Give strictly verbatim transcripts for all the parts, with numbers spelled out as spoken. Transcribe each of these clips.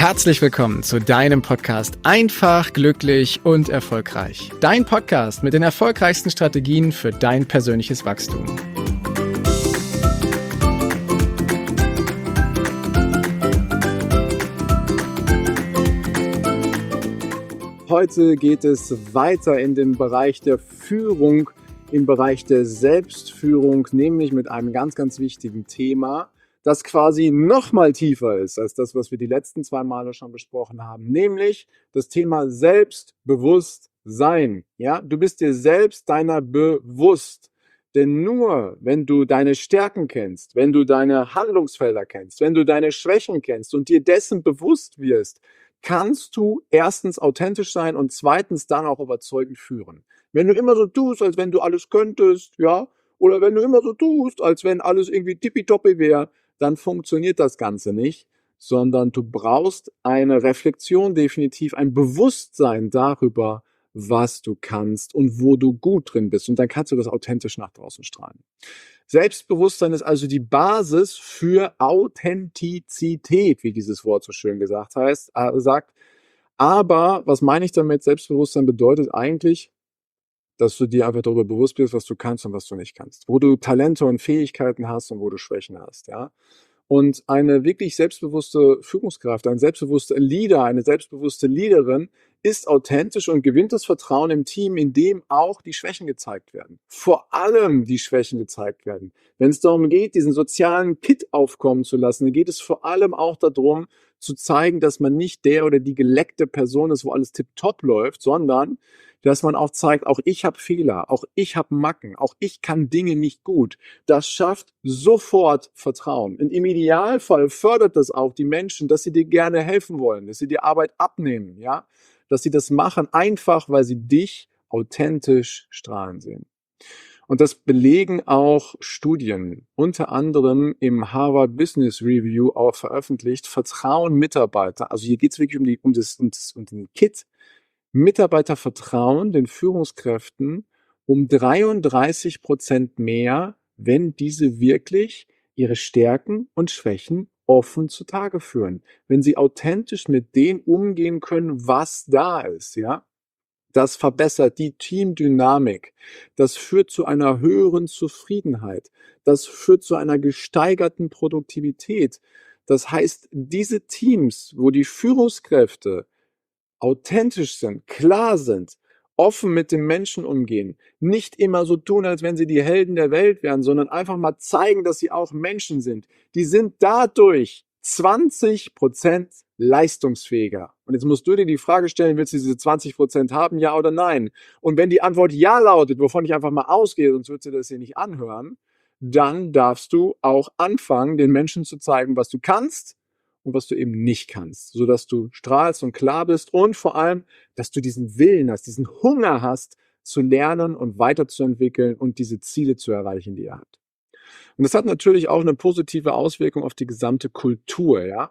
Herzlich willkommen zu deinem Podcast Einfach, glücklich und erfolgreich. Dein Podcast mit den erfolgreichsten Strategien für dein persönliches Wachstum. Heute geht es weiter in den Bereich der Führung, im Bereich der Selbstführung, nämlich mit einem ganz, ganz wichtigen Thema, das quasi noch mal tiefer ist als das, was wir die letzten zwei Male schon besprochen haben, nämlich das Thema Selbstbewusstsein. Ja, du bist dir selbst deiner bewusst. Denn nur wenn du deine Stärken kennst, wenn du deine Handlungsfelder kennst, wenn du deine Schwächen kennst und dir dessen bewusst wirst, kannst du erstens authentisch sein und zweitens dann auch überzeugend führen. Wenn du immer so tust, als wenn du alles könntest, ja, oder wenn du immer so tust, als wenn alles irgendwie tippitoppi wäre, dann funktioniert das Ganze nicht, sondern du brauchst eine Reflexion, definitiv ein Bewusstsein darüber, was du kannst und wo du gut drin bist. Und dann kannst du das authentisch nach draußen strahlen. Selbstbewusstsein ist also die Basis für Authentizität, wie dieses Wort so schön gesagt heißt, äh, sagt. Aber was meine ich damit? Selbstbewusstsein bedeutet eigentlich, dass du dir einfach darüber bewusst bist, was du kannst und was du nicht kannst. Wo du Talente und Fähigkeiten hast und wo du Schwächen hast, ja. Und eine wirklich selbstbewusste Führungskraft, ein selbstbewusster Leader, eine selbstbewusste Leaderin ist authentisch und gewinnt das Vertrauen im Team, indem auch die Schwächen gezeigt werden. Vor allem die Schwächen gezeigt werden. Wenn es darum geht, diesen sozialen Kit aufkommen zu lassen, dann geht es vor allem auch darum, zu zeigen, dass man nicht der oder die geleckte Person ist, wo alles tipptopp läuft, sondern dass man auch zeigt, auch ich habe Fehler, auch ich habe Macken, auch ich kann Dinge nicht gut. Das schafft sofort Vertrauen. Und im Idealfall fördert das auch die Menschen, dass sie dir gerne helfen wollen, dass sie dir Arbeit abnehmen, ja, dass sie das machen, einfach weil sie dich authentisch strahlen sehen. Und das belegen auch Studien, unter anderem im Harvard Business Review auch veröffentlicht, vertrauen Mitarbeiter, also hier geht es wirklich um, die, um, das, um, das, um den Kit, Mitarbeiter vertrauen den Führungskräften um dreiunddreißig Prozent mehr, wenn diese wirklich ihre Stärken und Schwächen offen zutage führen. Wenn sie authentisch mit dem umgehen können, was da ist, ja. Das verbessert die Teamdynamik. Das führt zu einer höheren Zufriedenheit. Das führt zu einer gesteigerten Produktivität. Das heißt, diese Teams, wo die Führungskräfte authentisch sind, klar sind, offen mit den Menschen umgehen, nicht immer so tun, als wenn sie die Helden der Welt wären, sondern einfach mal zeigen, dass sie auch Menschen sind. Die sind dadurch zwanzig Prozent leistungsfähiger. Und jetzt musst du dir die Frage stellen, willst du diese zwanzig Prozent haben, ja oder nein? Und wenn die Antwort ja lautet, wovon ich einfach mal ausgehe, sonst würdest du das hier nicht anhören, dann darfst du auch anfangen, den Menschen zu zeigen, was du kannst und was du eben nicht kannst, sodass du strahlst und klar bist und vor allem, dass du diesen Willen hast, diesen Hunger hast, zu lernen und weiterzuentwickeln und diese Ziele zu erreichen, die ihr habt. Und das hat natürlich auch eine positive Auswirkung auf die gesamte Kultur, ja.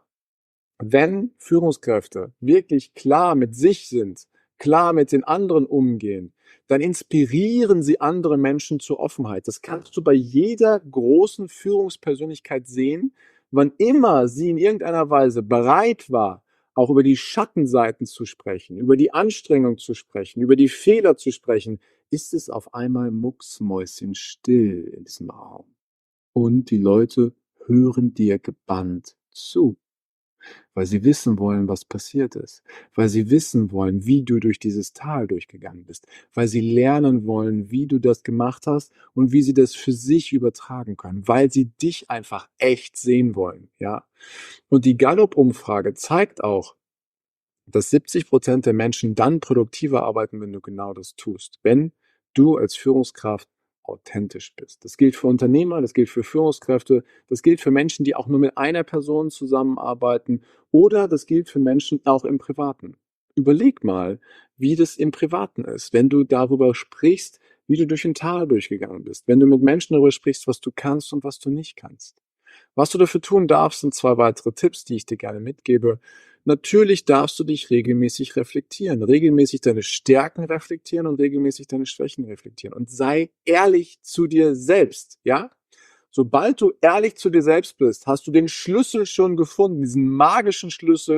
Wenn Führungskräfte wirklich klar mit sich sind, klar mit den anderen umgehen, dann inspirieren sie andere Menschen zur Offenheit. Das kannst du bei jeder großen Führungspersönlichkeit sehen. Wann immer sie in irgendeiner Weise bereit war, auch über die Schattenseiten zu sprechen, über die Anstrengung zu sprechen, über die Fehler zu sprechen, ist es auf einmal mucksmäuschenstill in diesem Raum. Und die Leute hören dir gebannt zu, weil sie wissen wollen, was passiert ist, weil sie wissen wollen, wie du durch dieses Tal durchgegangen bist, weil sie lernen wollen, wie du das gemacht hast und wie sie das für sich übertragen können, weil sie dich einfach echt sehen wollen, ja. Und die Gallup-Umfrage zeigt auch, dass siebzig Prozent der Menschen dann produktiver arbeiten, wenn du genau das tust, wenn du als Führungskraft authentisch bist. Das gilt für Unternehmer, das gilt für Führungskräfte, das gilt für Menschen, die auch nur mit einer Person zusammenarbeiten oder das gilt für Menschen auch im Privaten. Überleg mal, wie das im Privaten ist, wenn du darüber sprichst, wie du durch ein Tal durchgegangen bist, wenn du mit Menschen darüber sprichst, was du kannst und was du nicht kannst. Was du dafür tun darfst, sind zwei weitere Tipps, die ich dir gerne mitgebe. Natürlich darfst du dich regelmäßig reflektieren, regelmäßig deine Stärken reflektieren und regelmäßig deine Schwächen reflektieren. Und sei ehrlich zu dir selbst, ja? Sobald du ehrlich zu dir selbst bist, hast du den Schlüssel schon gefunden, diesen magischen Schlüssel,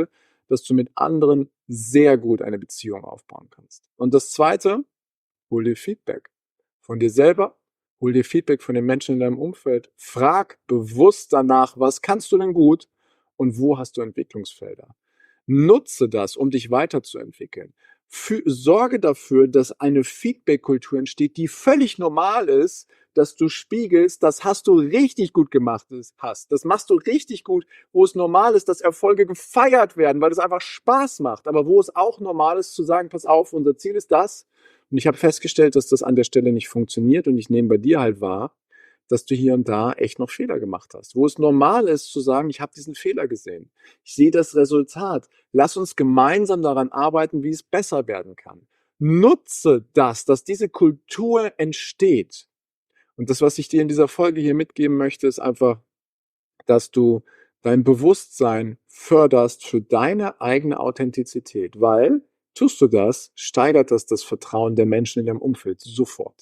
dass du mit anderen sehr gut eine Beziehung aufbauen kannst. Und das Zweite, hol dir Feedback von dir selber, hol dir Feedback von den Menschen in deinem Umfeld. Frag bewusst danach, was kannst du denn gut und wo hast du Entwicklungsfelder. Nutze das, um dich weiterzuentwickeln. Für, sorge dafür, dass eine Feedback-Kultur entsteht, die völlig normal ist, dass du spiegelst, das hast du richtig gut gemacht hast. Das machst du richtig gut, wo es normal ist, dass Erfolge gefeiert werden, weil es einfach Spaß macht. Aber wo es auch normal ist, zu sagen, pass auf, unser Ziel ist das. Und ich habe festgestellt, dass das an der Stelle nicht funktioniert und ich nehme bei dir halt wahr, dass du hier und da echt noch Fehler gemacht hast. Wo es normal ist, zu sagen, ich habe diesen Fehler gesehen. Ich sehe das Resultat. Lass uns gemeinsam daran arbeiten, wie es besser werden kann. Nutze das, dass diese Kultur entsteht. Und das, was ich dir in dieser Folge hier mitgeben möchte, ist einfach, dass du dein Bewusstsein förderst für deine eigene Authentizität, weil tust du das, steigert das das Vertrauen der Menschen in deinem Umfeld sofort.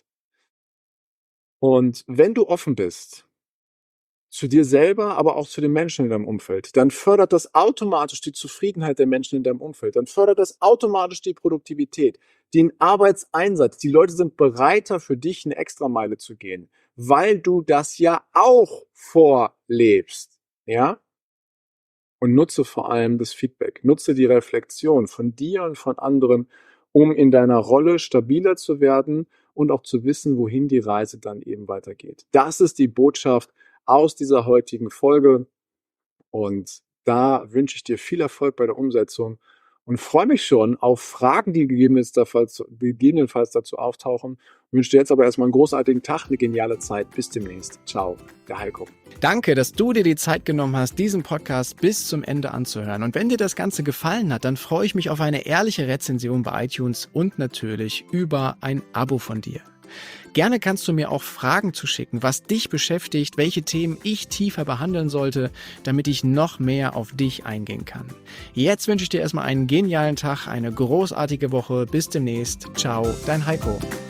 Und wenn du offen bist, zu dir selber, aber auch zu den Menschen in deinem Umfeld, dann fördert das automatisch die Zufriedenheit der Menschen in deinem Umfeld. Dann fördert das automatisch die Produktivität, den Arbeitseinsatz. Die Leute sind bereiter, für dich eine Extrameile zu gehen, weil du das ja auch vorlebst. Ja? Und nutze vor allem das Feedback. Nutze die Reflexion von dir und von anderen, um in deiner Rolle stabiler zu werden und auch zu wissen, wohin die Reise dann eben weitergeht. Das ist die Botschaft aus dieser heutigen Folge. Und da wünsche ich dir viel Erfolg bei der Umsetzung und freue mich schon auf Fragen, die gegebenenfalls dazu auftauchen. Ich wünsche dir jetzt aber erstmal einen großartigen Tag, eine geniale Zeit. Bis demnächst. Ciao, der Heiko. Danke, dass du dir die Zeit genommen hast, diesen Podcast bis zum Ende anzuhören. Und wenn dir das Ganze gefallen hat, dann freue ich mich auf eine ehrliche Rezension bei iTunes und natürlich über ein Abo von dir. Gerne kannst du mir auch Fragen zuschicken, was dich beschäftigt, welche Themen ich tiefer behandeln sollte, damit ich noch mehr auf dich eingehen kann. Jetzt wünsche ich dir erstmal einen genialen Tag, eine großartige Woche. Bis demnächst. Ciao, dein Heiko.